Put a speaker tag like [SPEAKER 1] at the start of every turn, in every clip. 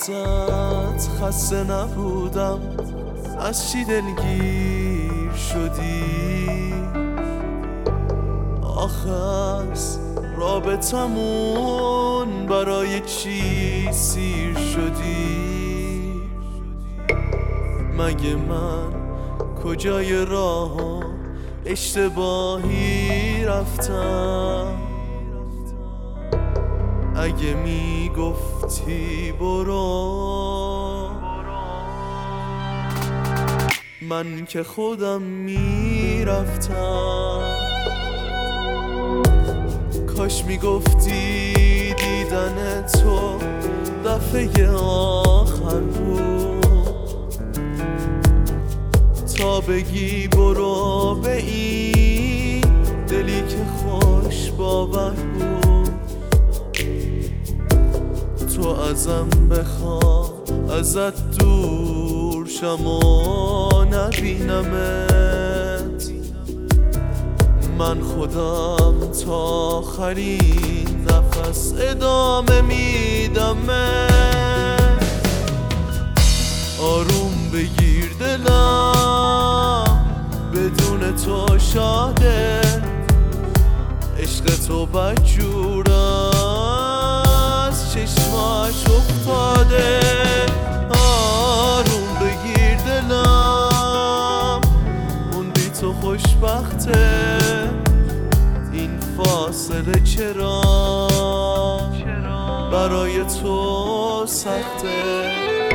[SPEAKER 1] ازت خسته نبودم، از چی دلگیر شدی؟ آخر رابطمون برای چی سیر شدی؟ مگه من کجای راه اشتباهی رفتم؟ اگه میگفتی برو، من که خودم میرفتم. کاش میگفتی دیدن تو دفعه آخر بود، تا بگی برو به این دلی که خوش باور بود. تو ازم بخوا ازت دور شم و نبینمت، من خودم تا آخرین نفس ادامه میدمت. آروم بگیر دلم بدون تو شاده، عشق تو بدجور از چشماش افتاده. آروم بگیر دلم اون بی تو خوشبخته، این فاصله چرا برای تو سخته؟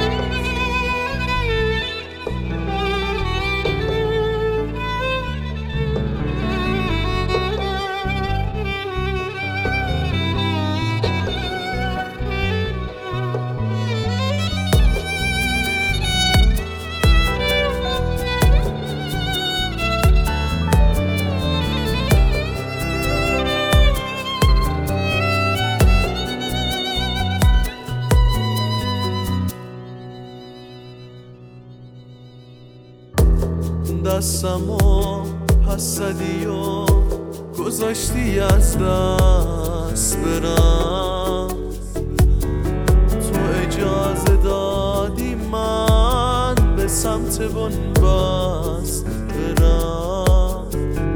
[SPEAKER 1] دستمو پس زدی و گذاشتی از دست برم، تو اجازه دادی من به سمت بنبست برم.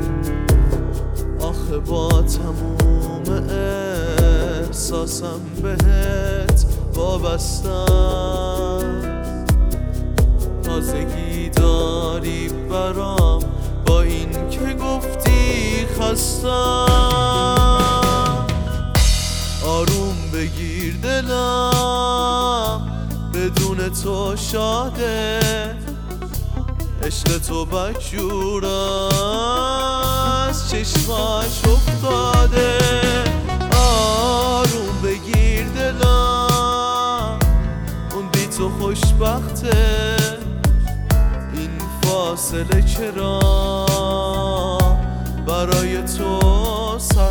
[SPEAKER 1] آخه با تموم احساسم بهت وابستم، تازگی داری برام با این که گفتی خستم. آروم بگیر دلم بدون تو شاده، عشق تو بدجور از چشماش افتاده. آروم بگیر دلم اون بی تو خوشبخته، فاصله چرا برای تو